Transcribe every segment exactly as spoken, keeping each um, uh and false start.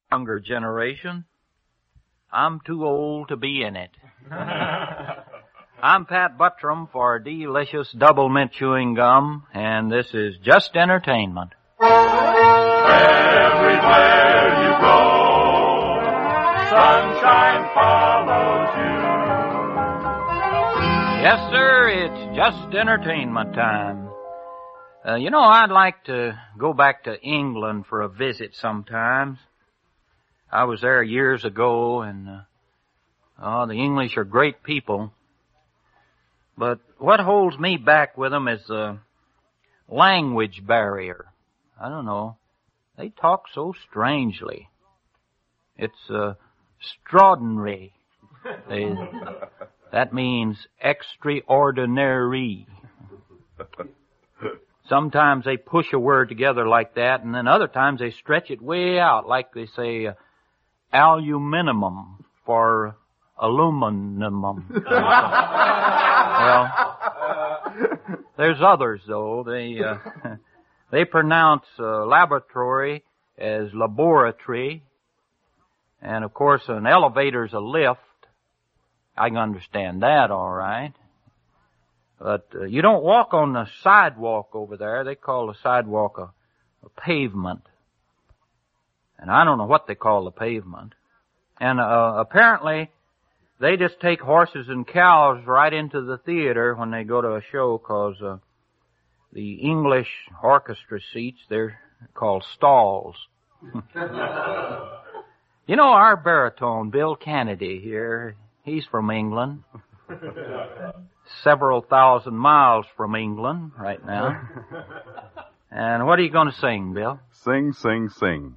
Younger generation. I'm too old to be in it. I'm Pat Buttram for delicious double mint chewing gum, and this is Just Entertainment. Everywhere you go, sunshine follows you. Yes, sir, it's Just Entertainment time. Uh, you know, I'd like to go back to England for a visit sometimes. I was there years ago, and uh, oh, the English are great people. But what holds me back with them is the language barrier. I don't know. They talk so strangely. It's uh, extraordinary. They, that means extraordinary. Sometimes they push a word together like that, and then other times they stretch it way out, like they say uh, aluminum for aluminum. Well, there's others though. They uh, they pronounce uh, laboratory as laboratory, and of course an elevator's a lift. I can understand that, all right. But uh, you don't walk on the sidewalk over there. They call the sidewalk a, a pavement, and I don't know what they call the pavement. And uh, apparently, they just take horses and cows right into the theater when they go to a show, 'cause uh, the English orchestra seats, they're called stalls. You know, our baritone, Bill Kennedy here, he's from England. Several thousand miles from England right now. And what are you going to sing, Bill? Sing, sing, sing.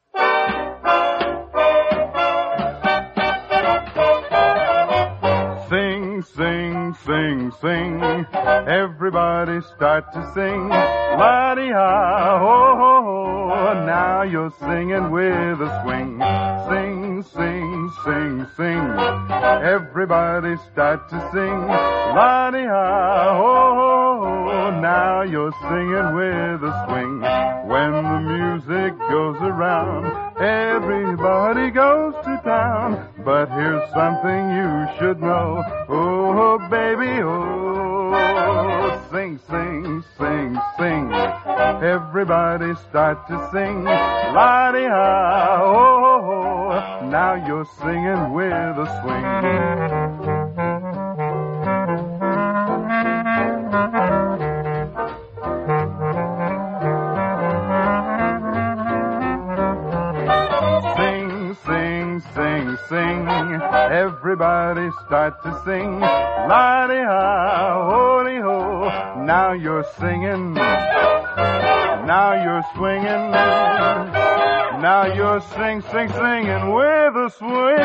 Sing, sing, sing, sing. Everybody start to sing. La-dee-ha, ho, ho, ho. Now you're singing with a swing. Sing, sing, sing, sing. Everybody start to sing. La-dee-ha, ho, ho, ho. Now you're singing with a swing. When the music goes around, everybody goes to town. But here's something you should know. Oh, baby, oh. Sing, sing, sing, sing. Everybody start to sing. La-dee-ha, oh, oh, oh. Now you're singing with a swing. Sing, everybody start to sing. La-dee-ha, ho-dee-ho. Now you're singing. Now you're swinging. Now you're sing, sing, singing with a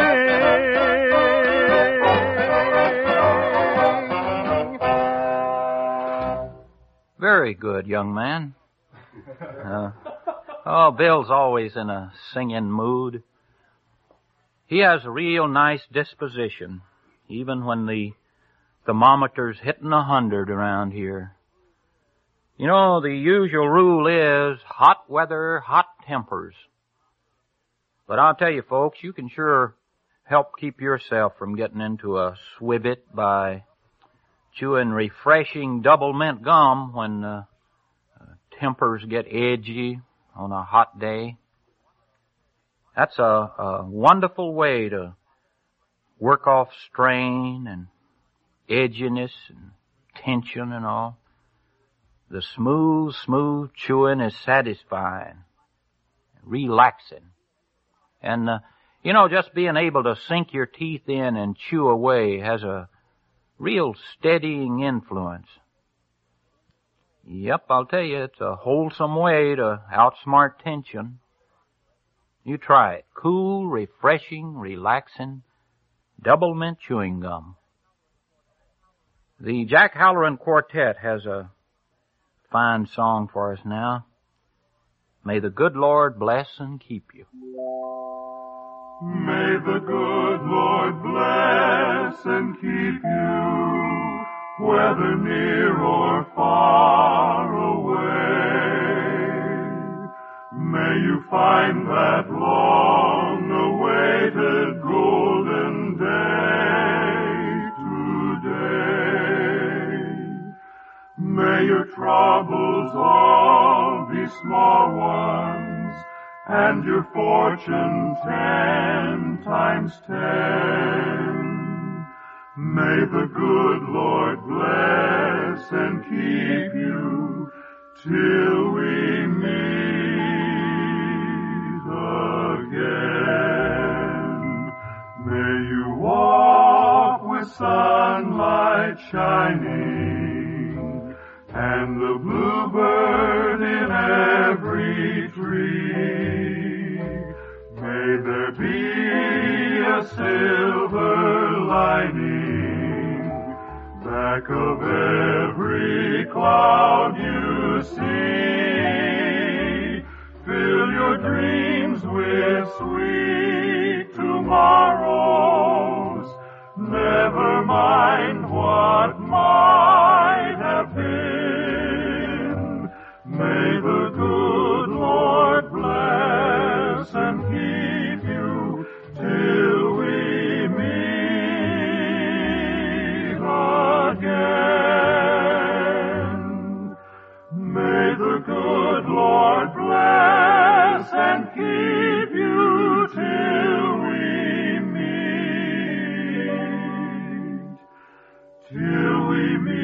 swing. Very good, young man. Uh, oh, Bill's always in a singing mood. He has a real nice disposition, even when the thermometer's hitting a hundred around here. You know, the usual rule is hot weather, hot tempers. But I'll tell you, folks, you can sure help keep yourself from getting into a swibbit by chewing refreshing double mint gum when uh, tempers get edgy on a hot day. That's a, a wonderful way to work off strain and edginess and tension and all. The smooth, smooth chewing is satisfying, relaxing. And, uh, you know, just being able to sink your teeth in and chew away has a real steadying influence. Yep, I'll tell you, it's a wholesome way to outsmart tension. You try it. Cool, refreshing, relaxing, double mint chewing gum. The Jack Halloran Quartet has a fine song for us now. May the good Lord bless and keep you. May the good Lord bless and keep you, whether near or far away. May you find that long brighted golden day today. May your troubles all be small ones, and your fortune ten times ten. May the good Lord bless and keep you till we meet again. May you walk with sunlight shining and the bluebird in every tree. May there be a silver lining back of every cloud you see. Fill your dreams with sweet tomorrows. Never mind what might have been. May the good Lord bless and keep you till we meet again. May the good Lord bless and keep you till we meet, till we meet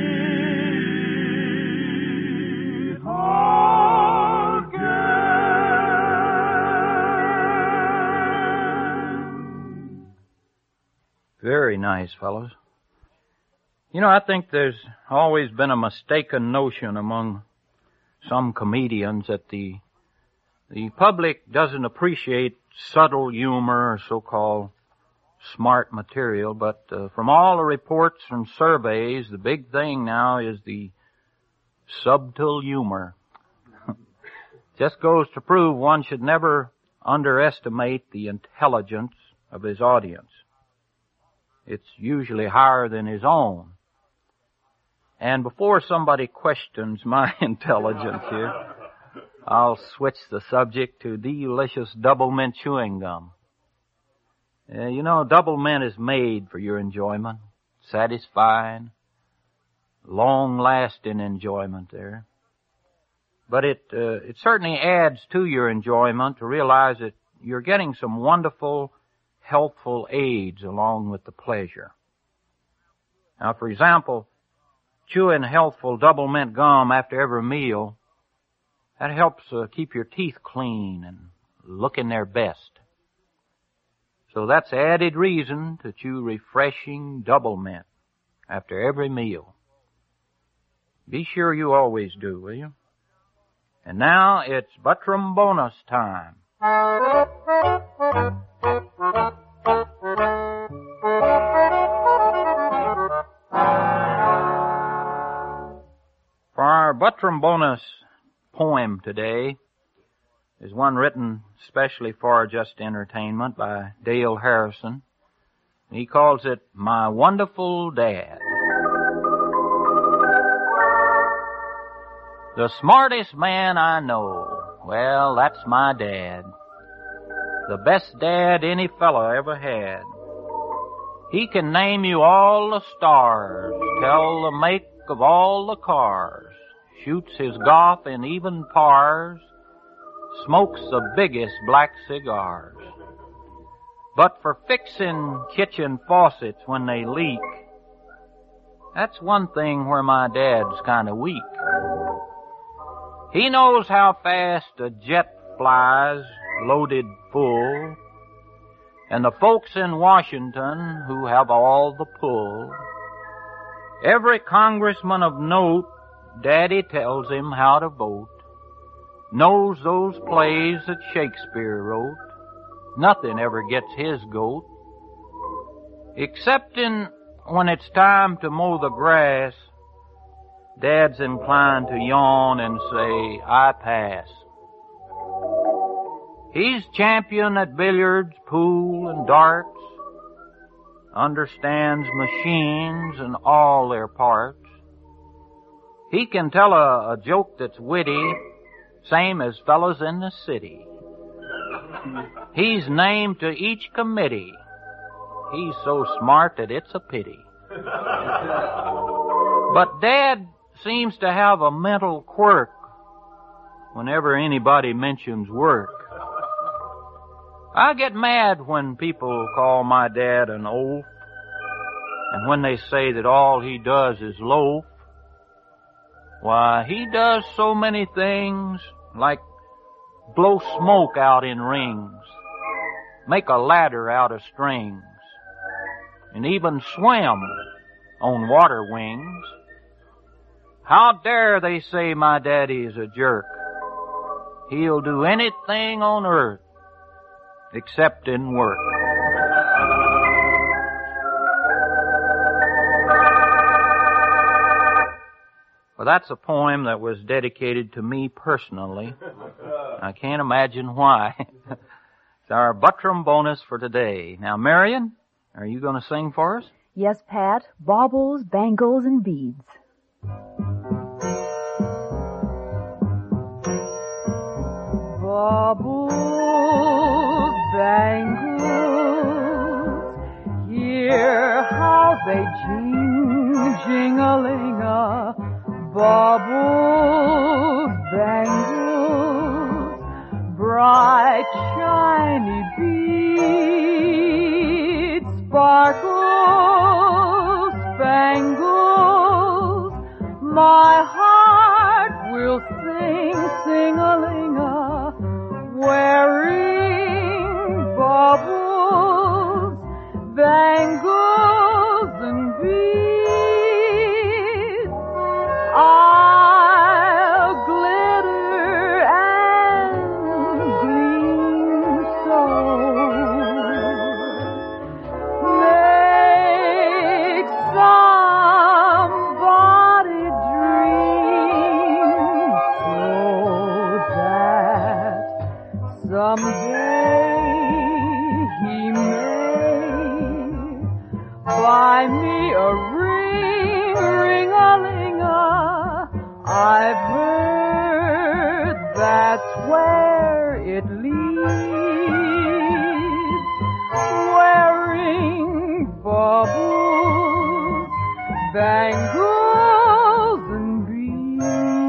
again. Very nice, fellows. You know, I think there's always been a mistaken notion among some comedians that the the public doesn't appreciate subtle humor or so-called smart material, but uh, from all the reports and surveys, the big thing now is the subtle humor. Just goes to prove one should never underestimate the intelligence of his audience. It's usually higher than his own. And before somebody questions my intelligence here, I'll switch the subject to delicious double mint chewing gum. Uh, you know, double mint is made for your enjoyment, satisfying, long-lasting enjoyment there. But it uh, it certainly adds to your enjoyment to realize that you're getting some wonderful, healthful aids along with the pleasure. Now, for example, chewing healthful double mint gum after every meal, that helps uh, keep your teeth clean and looking their best. So that's added reason to chew refreshing double mint after every meal. Be sure you always do, will you? And now it's Buttram bonus time. For our Buttram bonus poem today is one written specially for Just Entertainment by Dale Harrison. He calls it My Wonderful Dad. The smartest man I know, well, that's my dad. The best dad any fella ever had. He can name you all the stars, tell the make of all the cars, shoots his golf in even pars, smokes the biggest black cigars. But for fixing kitchen faucets when they leak, that's one thing where my dad's kind of weak. He knows how fast a jet flies loaded full, and the folks in Washington who have all the pull, every congressman of note, Daddy tells him how to vote, knows those plays that Shakespeare wrote. Nothing ever gets his goat, excepting when it's time to mow the grass. Dad's inclined to yawn and say, I pass. He's champion at billiards, pool, and darts, understands machines and all their parts. He can tell a, a joke that's witty, same as fellas in the city. He's named to each committee. He's so smart that it's a pity. But Dad seems to have a mental quirk whenever anybody mentions work. I get mad when people call my dad an oaf, and when they say that all he does is loaf. Why, he does so many things, like blow smoke out in rings, make a ladder out of strings, and even swim on water wings. How dare they say my daddy's a jerk? He'll do anything on earth except in work. Well, that's a poem that was dedicated to me personally. I can't imagine why. It's our Buttram bonus for today. Now, Marion, are you going to sing for us? Yes, Pat. Baubles, bangles, and beads. Baubles, bangles, hear how they jing, jing-a-ling-a. Baubles, bangles, bright, shiny beads, sparkles, spangles, my heart will sing, sing-a-ling-a, wearing baubles, bangles, and beads. I'll glitter and gleam so, make somebody dream, so that someday he may buy me a ring, ring-a-ling-a. I've heard that's where it leads, wearing baubles, bangles, and beads.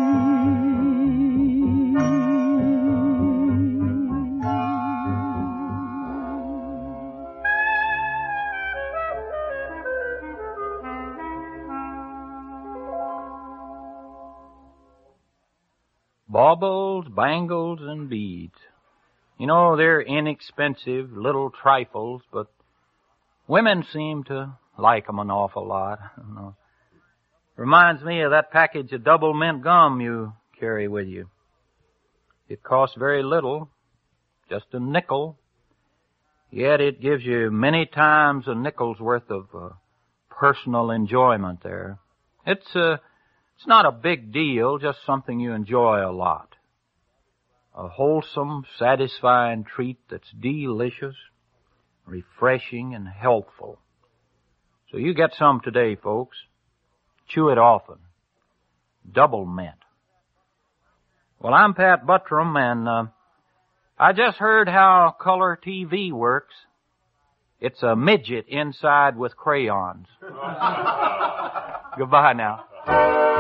Baubles, bangles, and beads. You know, they're inexpensive little trifles, but women seem to like them an awful lot. I don't know. Reminds me of that package of double mint gum you carry with you. It costs very little, just a nickel, yet it gives you many times a nickel's worth of uh, personal enjoyment there. It's uh, It's not a big deal, just something you enjoy a lot. A wholesome, satisfying treat that's delicious, refreshing, and healthful. So you get some today, folks. Chew it often. Double mint. Well, I'm Pat Buttram, and uh, I just heard how color T V works. It's a midget inside with crayons. Goodbye now.